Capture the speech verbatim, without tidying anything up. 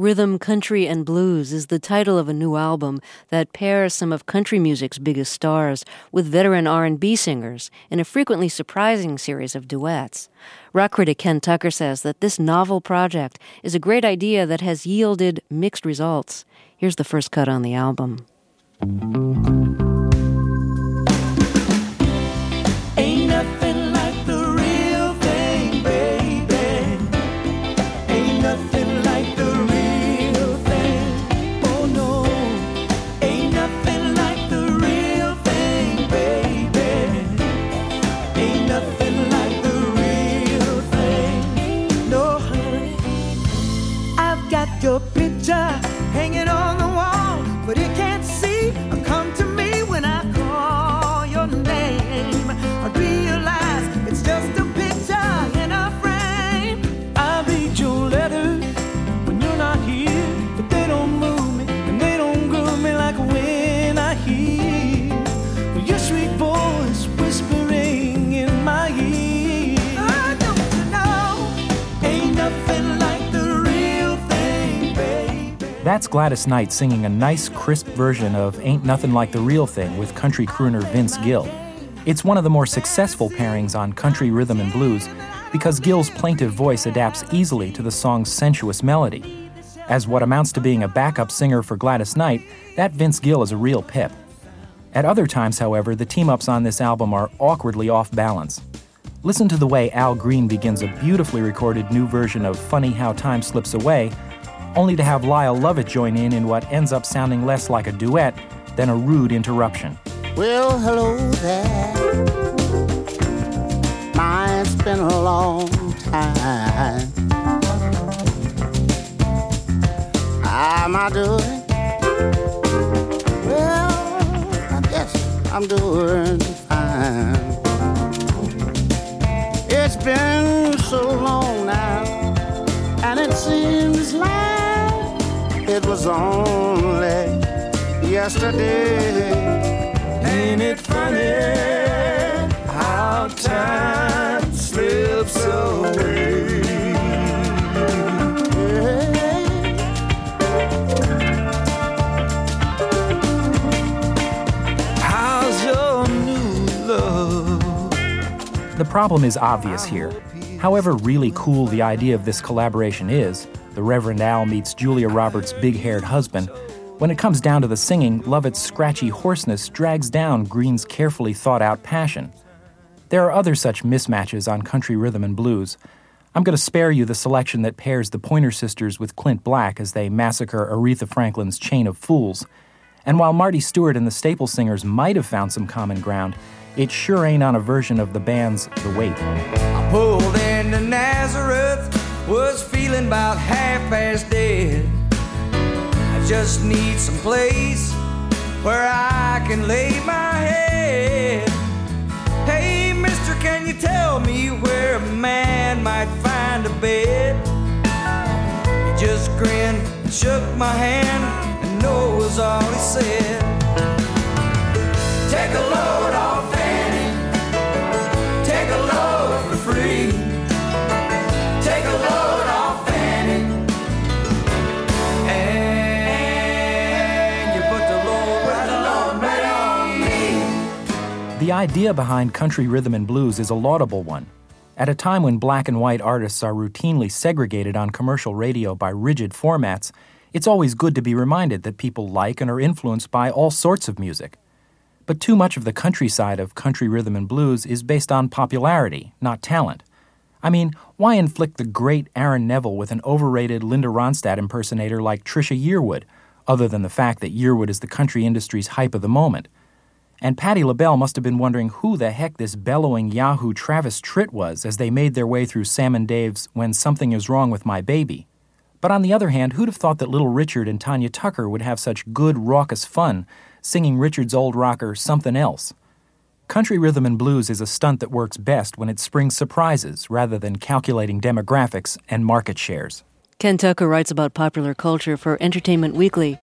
Rhythm, Country, and Blues is the title of a new album that pairs some of country music's biggest stars with veteran R and B singers in a frequently surprising series of duets. Rock critic Ken Tucker says that this novel project is a great idea that has yielded mixed results. Here's the first cut on the album. Ain't nothing like the real thing, baby. Ain't nothing like the real thing. Oh no, ain't nothing like the real thing, baby. Ain't nothing like the real thing. No hurry, I've got your picture hanging on the wall, but it can't see or come to me when I call your name. I realize it's just a picture in a frame. I read your letters when you're not here, but they don't move me and they don't groove me like when I hear your sweet voice whispering in my ear. Oh, don't you know, ain't nothing like the real thing, baby. That's Gladys Knight singing a nice, crisp version of Ain't Nothing Like the Real Thing with country crooner Vince Gill. It's one of the more successful pairings on country rhythm and blues because Gill's plaintive voice adapts easily to the song's sensuous melody. As what amounts to being a backup singer for Gladys Knight, that Vince Gill is a real pip. At other times, however, the team-ups on this album are awkwardly off balance. Listen to the way Al Green begins a beautifully recorded new version of Funny How Time Slips Away, only to have Lyle Lovett join in in what ends up sounding less like a duet than a rude interruption. Well, hello there. Mine's been a long time. How am I doing? Well, I guess I'm doing fine. It's been so long now, and it seems like it was only yesterday. Ain't it funny how time slips away? How's your new love? The problem is obvious here. However really cool the idea of this collaboration is, the Reverend Al meets Julia Roberts' big-haired husband, when it comes down to the singing, Lovett's scratchy hoarseness drags down Green's carefully thought-out passion. There are other such mismatches on country rhythm and blues. I'm going to spare you the selection that pairs the Pointer Sisters with Clint Black as they massacre Aretha Franklin's Chain of Fools. And while Marty Stewart and the Staple Singers might have found some common ground, it sure ain't on a version of the band's The Wait. I pulled into Nazareth, was feeling about half past dead. I just need some place where I can lay my head. Hey, mister, can you tell me where a man might find a bed? He just grinned and shook my hand, and no was all he said. Take a load off Annie, take a load for free. Take a load off Annie, and you put the load right along right on me. The idea behind country rhythm and blues is a laudable one. At a time when black and white artists are routinely segregated on commercial radio by rigid formats, it's always good to be reminded that people like and are influenced by all sorts of music. But too much of the country side of country rhythm and blues is based on popularity, not talent. I mean, why inflict the great Aaron Neville with an overrated Linda Ronstadt impersonator like Trisha Yearwood, other than the fact that Yearwood is the country industry's hype of the moment? And Patti LaBelle must have been wondering who the heck this bellowing Yahoo Travis Tritt was as they made their way through Sam and Dave's When Something Is Wrong with My Baby. But on the other hand, who'd have thought that Little Richard and Tanya Tucker would have such good, raucous fun singing Richard's old rocker Something Else? Country rhythm and blues is a stunt that works best when it springs surprises rather than calculating demographics and market shares. Ken Tucker writes about popular culture for Entertainment Weekly.